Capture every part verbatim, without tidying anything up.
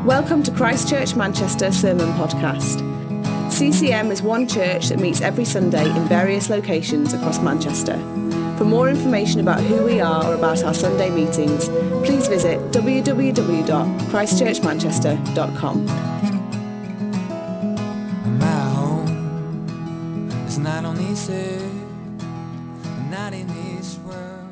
Welcome to Christ Church Manchester Sermon Podcast. C C M is one church that meets every Sunday in various locations across Manchester. For more information about who we are or about our Sunday meetings, please visit w w w dot christ church manchester dot com. My home is not on this earth, not in this world.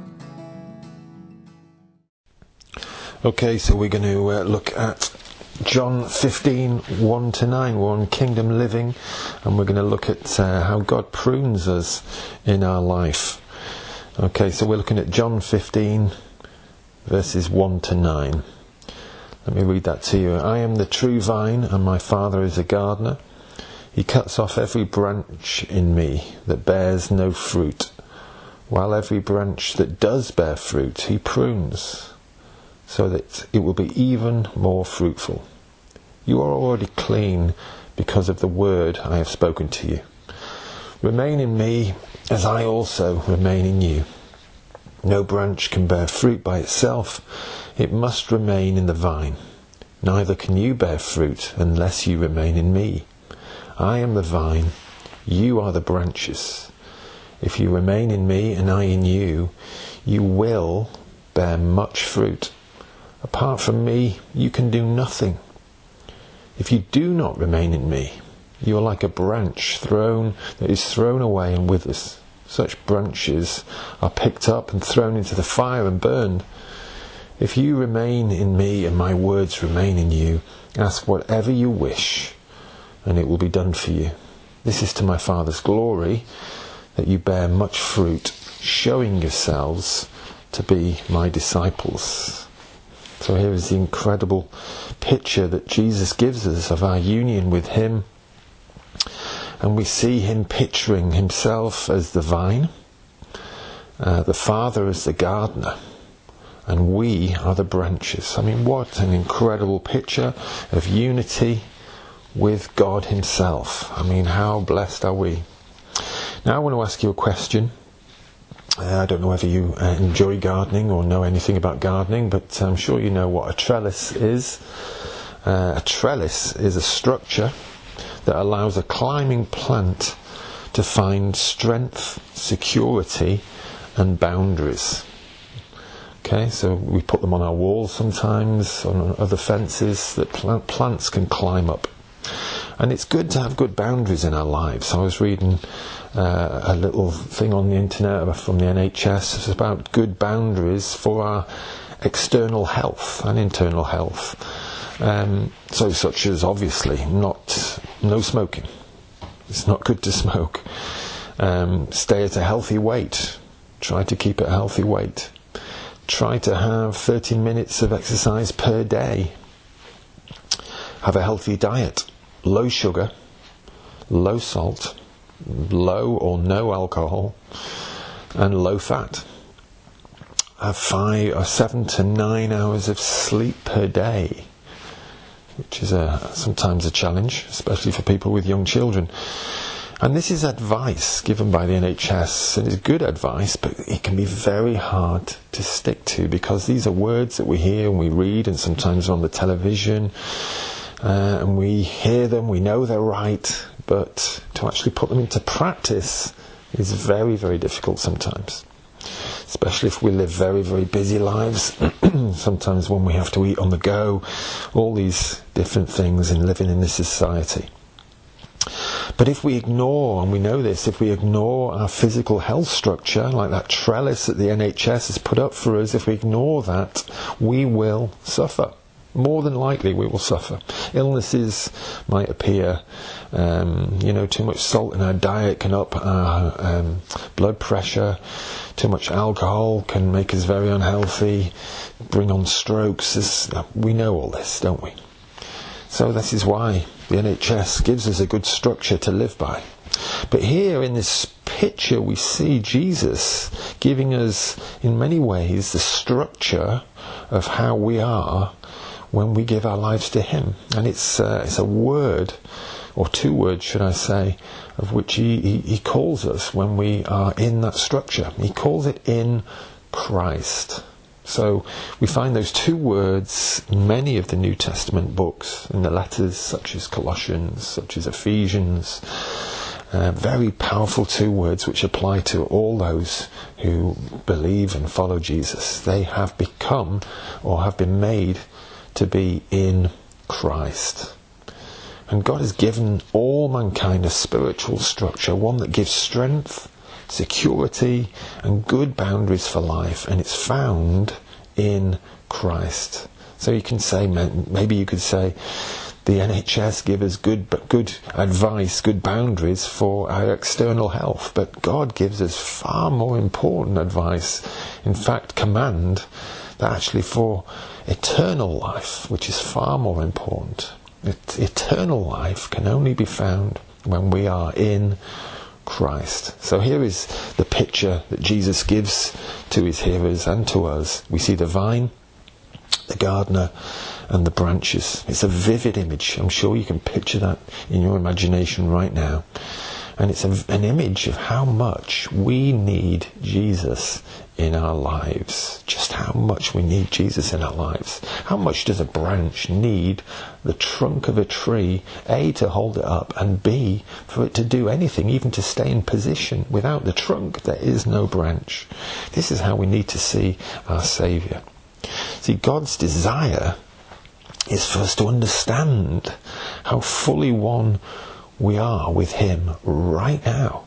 Okay, so we're going to uh, look at John fifteen, one to nine. We're on Kingdom Living, and we're going to look at uh, how God prunes us in our life. Okay, so we're looking at John fifteen, verses one to nine. Let me read that to you. I am the true vine, and my Father is a gardener. He cuts off every branch in me that bears no fruit, while every branch that does bear fruit he prunes, so that it will be even more fruitful. You are already clean because of the word I have spoken to you. Remain in me as I also remain in you. No branch can bear fruit by itself. It must remain in the vine. Neither can you bear fruit unless you remain in me. I am the vine, you are the branches. If you remain in me and I in you, you will bear much fruit. Apart from me, you can do nothing. If you do not remain in me, you are like a branch thrown that is thrown away and withers. Such branches are picked up and thrown into the fire and burned. If you remain in me and my words remain in you, ask whatever you wish, and it will be done for you. This is to my Father's glory, that you bear much fruit, showing yourselves to be my disciples. So here is the incredible picture that Jesus gives us of our union with him. And we see him picturing himself as the vine, uh, the Father as the gardener, and we are the branches. I mean, what an incredible picture of unity with God himself. I mean, how blessed are we? Now I want to ask you a question. Uh, I don't know whether you uh, enjoy gardening or know anything about gardening, but I'm sure you know what a trellis is. Uh, a trellis is a structure that allows a climbing plant to find strength, security, and boundaries. Okay, so we put them on our walls sometimes, on other fences that plant, plants can climb up. And it's good to have good boundaries in our lives. I was reading uh, a little thing on the internet from the N H S. It's about good boundaries for our external health and internal health. Um, so such as obviously not no smoking. It's not good to smoke. Um, stay at a healthy weight. Try to keep a healthy weight. Try to have thirty minutes of exercise per day. Have a healthy diet. Low sugar, low salt, low or no alcohol, and low fat. Have five or seven to nine hours of sleep per day, which is a, sometimes a challenge, especially for people with young children. And this is advice given by the N H S, and it's good advice, but it can be very hard to stick to, because these are words that we hear and we read, and sometimes on the television, uh, and we hear them, we know they're right, but to actually put them into practice is very, very difficult sometimes. Especially if we live very, very busy lives. Sometimes when we have to eat on the go, all these different things in living in this society. But if we ignore, and we know this, if we ignore our physical health structure, like that trellis that the N H S has put up for us, if we ignore that, we will suffer. More than likely we will suffer. Illnesses might appear. Um, you know, too much salt in our diet can up our um, blood pressure. Too much alcohol can make us very unhealthy, bring on strokes. This, we know all this, don't we? So this is why the N H S gives us a good structure to live by. But here in this picture we see Jesus giving us in many ways the structure of how we are when we give our lives to him. And it's uh, it's a word, or two words should I say, of which he, he, he calls us when we are in that structure. He calls it in Christ. So we find those two words in many of the New Testament books, in the letters such as Colossians, such as Ephesians. Uh, very powerful two words which apply to all those who believe and follow Jesus. They have become or have been made to be in Christ. And God has given all mankind a spiritual structure, one that gives strength, security and good boundaries for life, and it's found in Christ. So you can say, maybe you could say, the N H S give us good good advice, good boundaries for our external health, but God gives us far more important advice, in fact command, that actually for eternal life, which is far more important. It, eternal life can only be found when we are in Christ. So here is the picture that Jesus gives to his hearers and to us. We see the vine, the gardener, and the branches. It's a vivid image. I'm sure you can picture that in your imagination right now. And it's a, an image of how much we need Jesus in our lives. Just how much we need Jesus in our lives. How much does a branch need the trunk of a tree, A, to hold it up, and B, for it to do anything, even to stay in position? Without the trunk, there is no branch. This is how we need to see our Saviour. See, God's desire is for us to understand how fully one we are with him right now.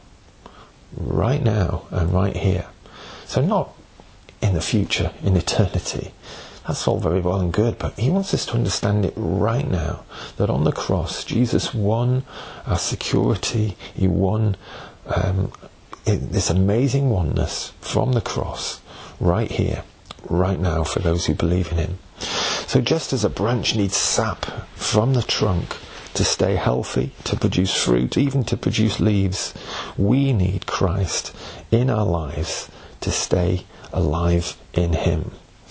Right now and right here. So not in the future, in eternity. That's all very well and good, but he wants us to understand it right now. That on the cross, Jesus won our security. He won um, this amazing oneness from the cross right here, right now, for those who believe in him. So just as a branch needs sap from the trunk to stay healthy, to produce fruit, even to produce leaves, we need Christ in our lives to stay alive in him.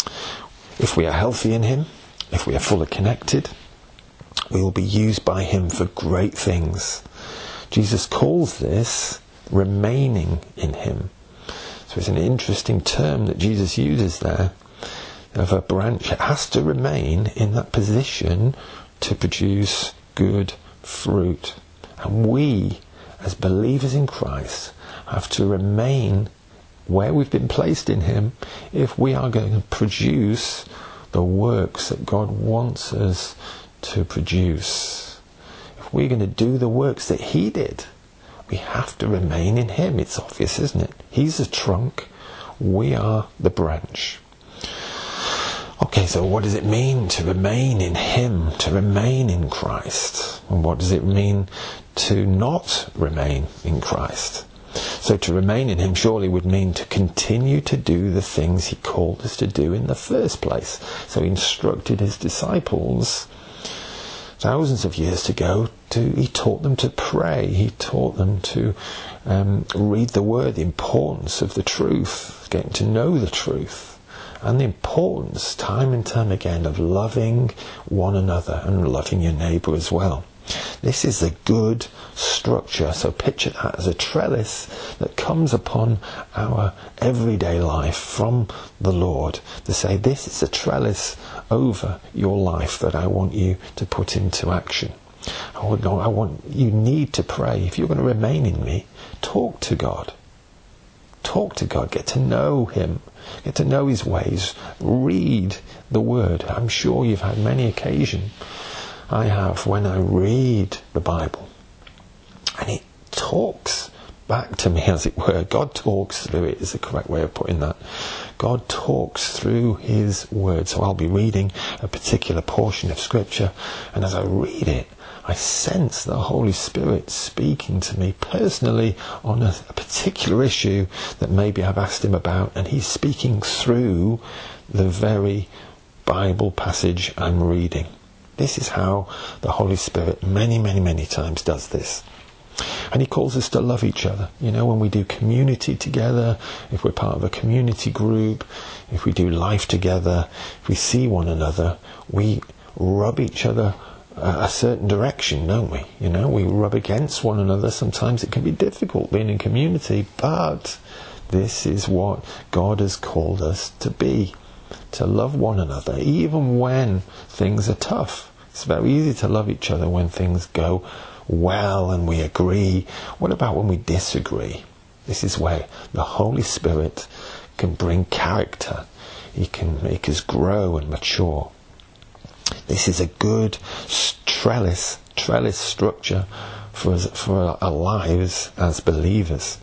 If we are healthy in him, if we are fully connected, we will be used by him for great things. Jesus calls this remaining in him. So it's an interesting term that Jesus uses there, of a branch. It has to remain in that position to produce good fruit. And we, as believers in Christ, have to remain where we've been placed in him if we are going to produce the works that God wants us to produce. If we're going to do the works that he did, we have to remain in him. It's obvious, isn't it? He's the trunk, we are the branch. Okay, so what does it mean to remain in him, to remain in Christ? And what does it mean to not remain in Christ? So to remain in him surely would mean to continue to do the things he called us to do in the first place. So he instructed his disciples thousands of years ago, to, he taught them to pray. He taught them to um, read the word, the importance of the truth, getting to know the truth. And the importance, time and time again, of loving one another and loving your neighbour as well. This is a good structure. So picture that as a trellis that comes upon our everyday life from the Lord, to say, this is a trellis over your life that I want you to put into action. I want, I want you need to pray. If you're going to remain in me, talk to God. Talk to God. Get to know him. Get to know his ways. Read the word. I'm sure you've had many occasions. I have, when I read the Bible and it talks back to me, as it were. God talks through it is the correct way of putting that. God talks through his word. So I'll be reading a particular portion of scripture, and as I read it, I sense the Holy Spirit speaking to me personally on a, a particular issue that maybe I've asked him about, and he's speaking through the very Bible passage I'm reading. This is how the Holy Spirit many, many, many times does this. And he calls us to love each other. You know, when we do community together, if we're part of a community group, if we do life together, if we see one another, we rub each other a certain direction, don't we? You know, we rub against one another. Sometimes it can be difficult being in community, but this is what God has called us to be. to love one another, even when things are tough. It's very easy to love each other when things go well and we agree. What about when we disagree? This is where the Holy Spirit can bring character. He can make us grow and mature. This is a good trellis, trellis structure for us, for our lives as believers.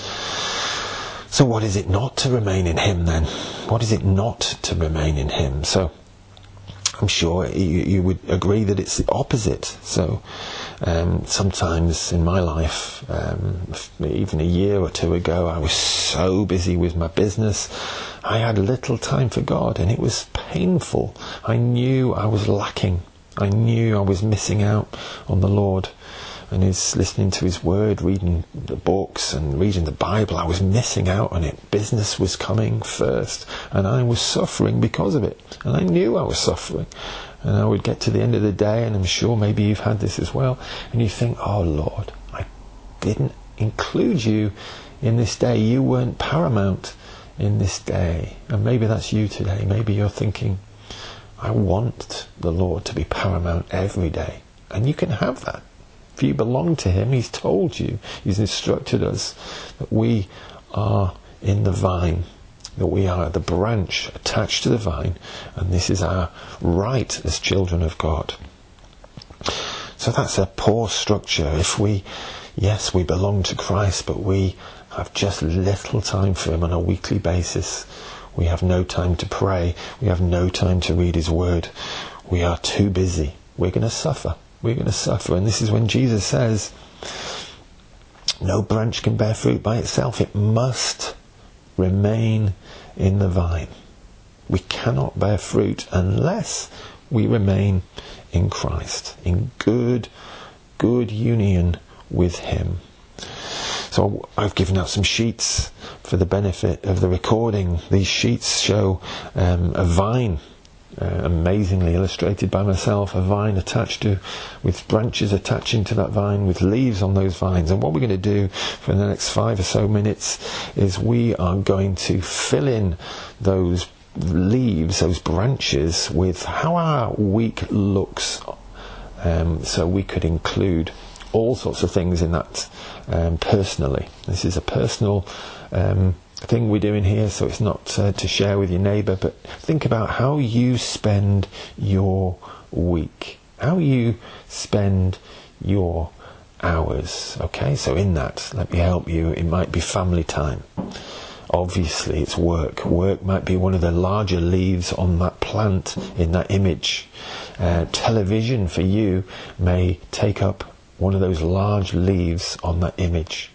So what is it not to remain in Him then? What is it not to remain in Him? So I'm sure you, you would agree that it's the opposite. So um, sometimes in my life, um, even a year or two ago, I was so busy with my business, I had little time for God, and it was painful. I knew I was lacking. I knew I was missing out on the Lord. And his listening to His Word, reading the books and reading the Bible, I was missing out on it. Business was coming first, and I was suffering because of it. And I knew I was suffering. And I would get to the end of the day, and I'm sure maybe you've had this as well, and you think, oh Lord, I didn't include you in this day. You weren't paramount in this day. And maybe that's you today. Maybe you're thinking, I want the Lord to be paramount every day. And you can have that. If you belong to Him, He's told you, He's instructed us that we are in the vine, that we are the branch attached to the vine, and this is our right as children of God. So that's a poor structure. If we, yes, we belong to Christ, but we have just little time for Him on a weekly basis. We have no time to pray. We have no time to read His Word. We are too busy. We're going to suffer. We're going to suffer. And this is when Jesus says, no branch can bear fruit by itself. It must remain in the vine. We cannot bear fruit unless we remain in Christ, in good, good union with Him. So I've given out some sheets for the benefit of the recording. These sheets show um, a vine, Uh, amazingly illustrated by myself, a vine attached to, with branches attaching to that vine, with leaves on those vines. And what we're going to do for the next five or so minutes is we are going to fill in those leaves, those branches, with how our week looks. Um, so we could include all sorts of things in that um, personally. This is a personal um thing we're doing here, so it's not uh, to share with your neighbour, but think about how you spend your week, how you spend your hours. Okay, so in that, let me help you. It might be family time. Obviously it's work. Work might be one of the larger leaves on that plant in that image. Uh, television for you may take up one of those large leaves on that image.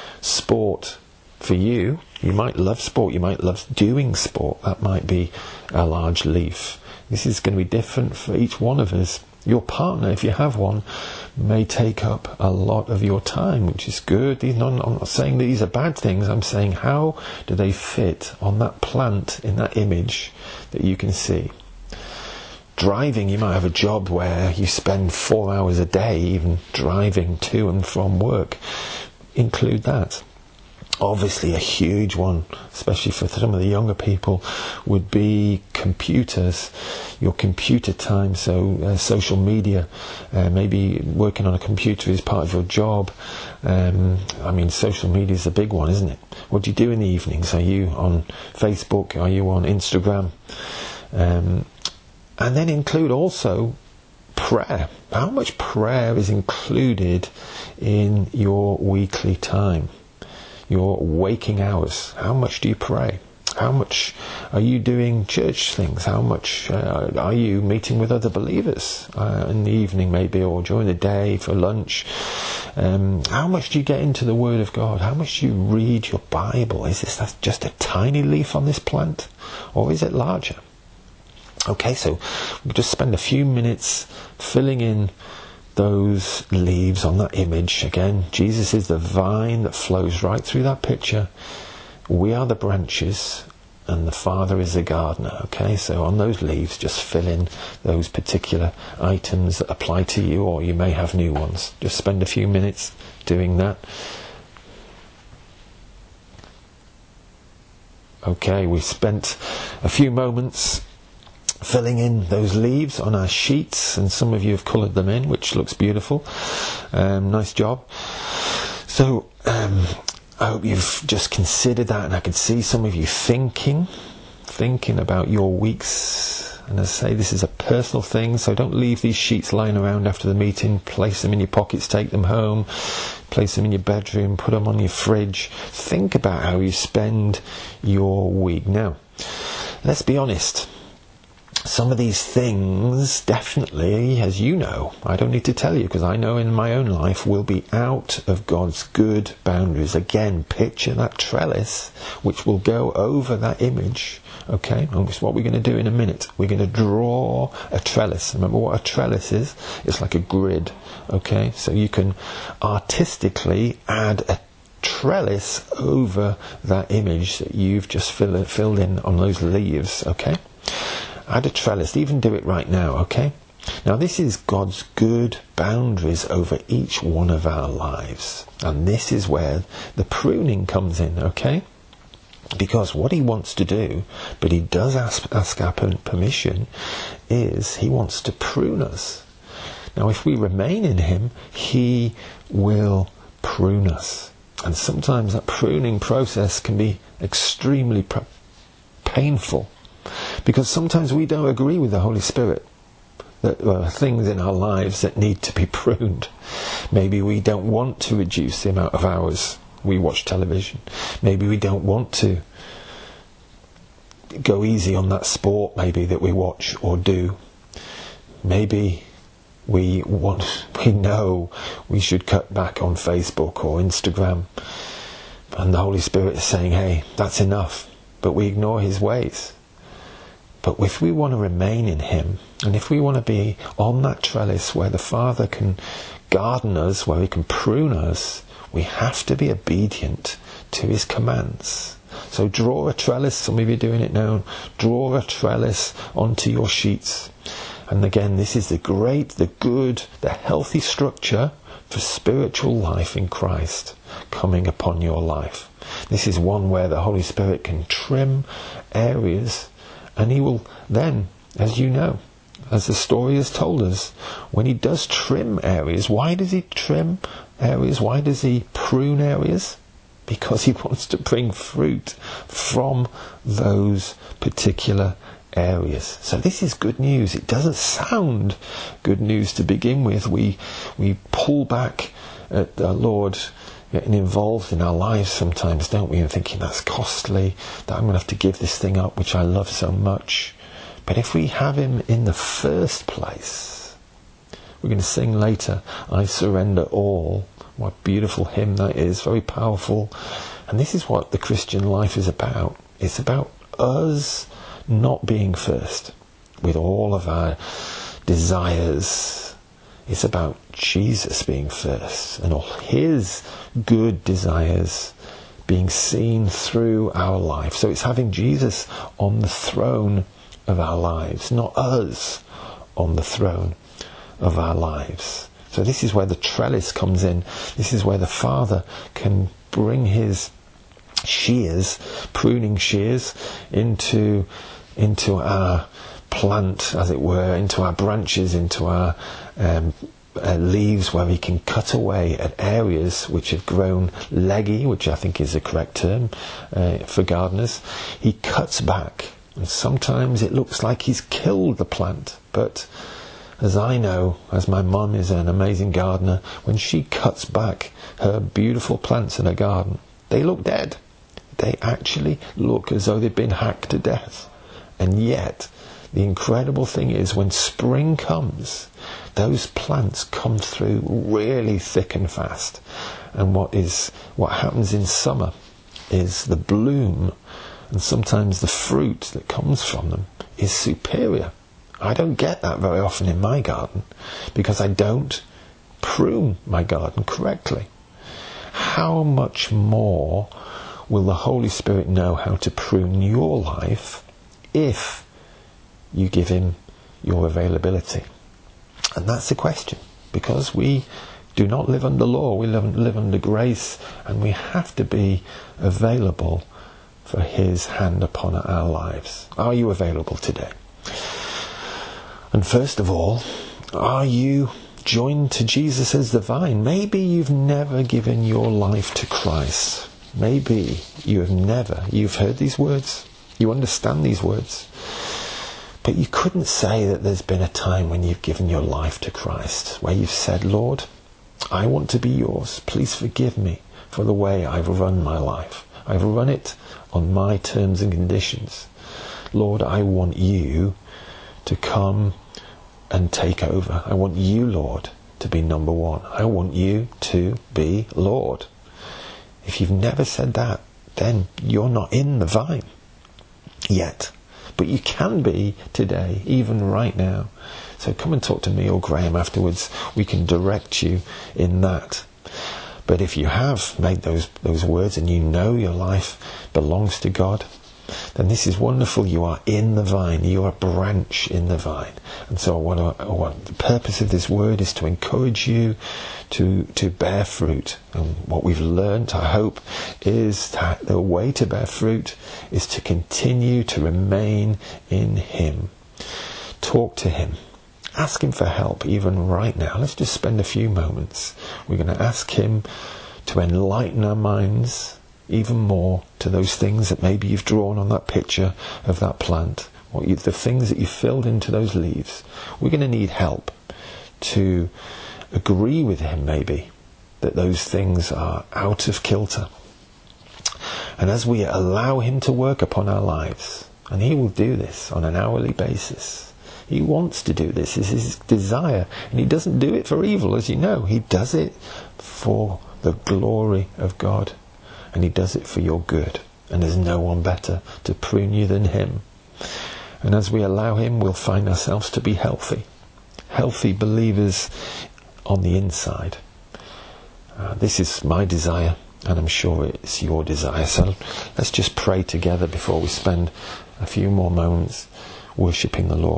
Sport for you, you might love sport, you might love doing sport, that might be a large leaf. This is going to be different for each one of us. Your partner, if you have one, may take up a lot of your time, which is good. These, I'm not saying these are bad things, I'm saying how do they fit on that plant in that image that you can see. Driving, you might have a job where you spend four hours a day even driving to and from work. Include that. Obviously a huge one, especially for some of the younger people, would be computers, your computer time. So uh, social media, uh, maybe working on a computer is part of your job. um, I mean, social media is a big one, isn't it? What do you do in the evenings? Are you on Facebook? Are you on Instagram? Um, and then include also prayer. How much prayer is included in your weekly time? Your waking hours, how much do you pray? How much are you doing church things? How much uh, are you meeting with other believers uh, in the evening maybe, or during the day for lunch? Um, how much do you get into the Word of God? How much do you read your Bible? Is this that's just a tiny leaf on this plant, or is it larger? Okay, so we'll just spend a few minutes filling in those leaves on that image. Again, Jesus is the vine that flows right through that picture. We are the branches, and the Father is the gardener. Okay, so on those leaves, just fill in those particular items that apply to you, or you may have new ones. Just spend a few minutes doing that. Okay, we spent a few moments filling in those leaves on our sheets, and some of you have coloured them in, which looks beautiful. Um, nice job. So um, I hope you've just considered that, and I could see some of you thinking thinking about your weeks. And as I say, this is a personal thing, so don't leave these sheets lying around after the meeting. Place them in your pockets, take them home, place them in your bedroom, put them on your fridge. Think about how you spend your week. Now, let's be honest. Some of these things, definitely, as you know, I don't need to tell you because I know in my own life, will be out of God's good boundaries. Again, picture that trellis which will go over that image. Okay, and it's what we're going to do in a minute. We're going to draw a trellis. Remember what a trellis is? It's like a grid. Okay, so you can artistically add a trellis over that image that you've just fill, filled in on those leaves. Okay, add a trellis. Even do it right now. Okay, now this is God's good boundaries over each one of our lives, and this is where the pruning comes in. Okay. Because what he wants to do, but he does ask, ask our permission, is he wants to prune us. Now, if we remain in him, he will prune us. And sometimes that pruning process can be extremely pr- painful. Because sometimes we don't agree with the Holy Spirit. That there are things in our lives that need to be pruned. Maybe we don't want to reduce the amount of hours we watch television. Maybe we don't want to go easy on that sport maybe that we watch or do. Maybe we want we know we should cut back on Facebook or Instagram, and the Holy Spirit is saying, hey, that's enough, but we ignore his ways. But if we want to remain in him, and if we want to be on that trellis where the Father can garden us, where he can prune us, we have to be obedient to his commands. So draw a trellis. Some of you are doing it now. Draw a trellis onto your sheets. And again, this is the great, the good, the healthy structure for spiritual life in Christ coming upon your life. This is one where the Holy Spirit can trim areas, and he will then, as you know, as the story has told us, when he does trim areas, why does he trim areas? Why does he prune areas? Because he wants to bring fruit from those particular areas. So this is good news. It doesn't sound good news to begin with. We we pull back at the Lord getting involved in our lives sometimes, don't we? And thinking that's costly, that I'm going to have to give this thing up, which I love so much. But if we have him in the first place, we're going to sing later, I Surrender All. What a beautiful hymn that is, very powerful. And this is what the Christian life is about. It's about us not being first with all of our desires. It's about Jesus being first and all his good desires being seen through our life. So it's having Jesus on the throne of our lives, not us on the throne of our lives. So this is where the trellis comes in. This is where the Father can bring his shears, pruning shears, into into our plant, as it were, into our branches, into our um, uh, leaves, where he can cut away at areas which have grown leggy, which I think is the correct term uh, for gardeners. He cuts back, and sometimes it looks like he's killed the plant, but as I know, as my mum is an amazing gardener, when she cuts back her beautiful plants in her garden, they look dead. They actually look as though they've been hacked to death. And yet, the incredible thing is, when spring comes, those plants come through really thick and fast. And what is what happens in summer is the bloom, and sometimes the fruit that comes from them, is superior. I don't get that very often in my garden because I don't prune my garden correctly. How much more will the Holy Spirit know how to prune your life if you give him your availability? And that's the question, because we do not live under law, we live, live under grace, and we have to be available for his hand upon our lives? Are you available today? And first of all, are you joined to Jesus as the vine? Maybe you've never given your life to Christ. Maybe you have never. You've heard these words. You understand these words. But you couldn't say that there's been a time when you've given your life to Christ, where you've said, Lord, I want to be yours. Please forgive me for the way I've run my life. I've run it on my terms and conditions. Lord, I want you to come and take over. I want you, Lord, to be number one. I want you to be Lord. If you've never said that, then you're not in the vine yet. But you can be today, even right now. So come and talk to me or Graham afterwards. We can direct you in that. But if you have made those those words and you know your life belongs to God, then this is wonderful. You are in the vine. You are a branch in the vine. And so what, I, what the purpose of this word is to encourage you to to bear fruit. And what we've learned, I hope, is that the way to bear fruit is to continue to remain in him. Talk to him. Ask him for help even right now. Let's just spend a few moments. We're going to ask him to enlighten our minds even more to those things that maybe you've drawn on that picture of that plant, what you, the things that you filled into those leaves. We're going to need help to agree with him maybe that those things are out of kilter. And as we allow him to work upon our lives, and he will do this on an hourly basis, he wants to do this, it's his desire, and he doesn't do it for evil, as you know. He does it for the glory of God. And he does it for your good. And there's no one better to prune you than him. And as we allow him, we'll find ourselves to be healthy. Healthy believers on the inside. Uh, this is my desire, and I'm sure it's your desire. So let's just pray together before we spend a few more moments worshipping the Lord.